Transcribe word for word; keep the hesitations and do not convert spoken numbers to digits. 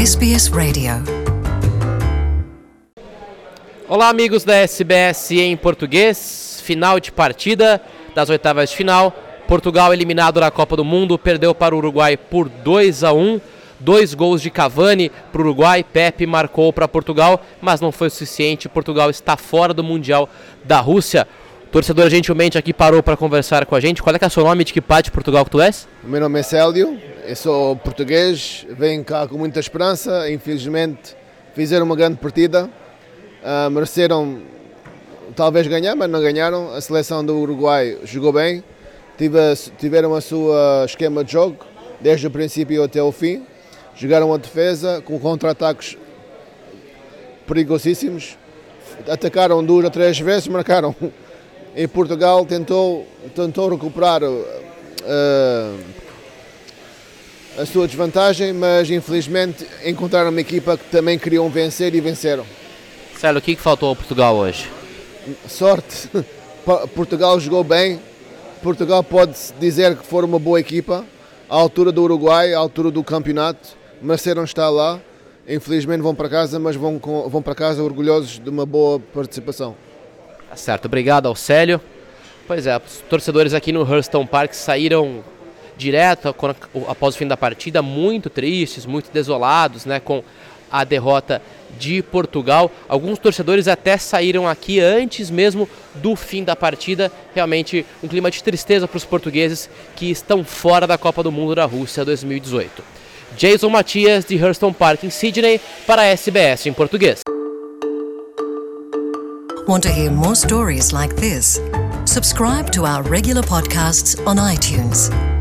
S B S Radio. Olá, amigos da S B S em português. Final de partida das oitavas de final. Portugal eliminado na Copa do Mundo, perdeu para o Uruguai por dois a um. Dois gols de Cavani para o Uruguai, Pepe marcou para Portugal, mas não foi o suficiente. Portugal está fora do Mundial da Rússia. O torcedor gentilmente aqui parou para conversar com a gente. Qual é que é o seu nome, de que parte de Portugal que tu és? O meu nome é Célio, eu sou português, venho cá com muita esperança. Infelizmente fizeram uma grande partida, uh, mereceram talvez ganhar, mas não ganharam. A seleção do Uruguai jogou bem, tive, tiveram a sua esquema de jogo desde o princípio até o fim. Jogaram a defesa com contra-ataques perigosíssimos, atacaram duas ou três vezes, marcaram. E Portugal tentou, tentou recuperar uh, a sua desvantagem, mas infelizmente encontraram uma equipa que também queriam vencer e venceram. Célio, o que faltou ao Portugal hoje? Sorte. Portugal jogou bem, Portugal pode-se dizer que foi uma boa equipa, à altura do Uruguai, à altura do campeonato. Mereceram estar lá, infelizmente vão para casa, mas vão, vão para casa orgulhosos de uma boa participação. Tá certo, obrigado ao Célio. Pois é, os torcedores aqui no Hurston Park saíram direto após o fim da partida, muito tristes, muito desolados, né, com a derrota de Portugal. Alguns torcedores até saíram aqui antes mesmo do fim da partida. Realmente um clima de tristeza para os portugueses que estão fora da Copa do Mundo da Rússia dois mil e dezoito. Jason Matias, de Hurston Park, em Sydney, para a S B S em português. Want to hear more stories like this? Subscribe to our regular podcasts on iTunes.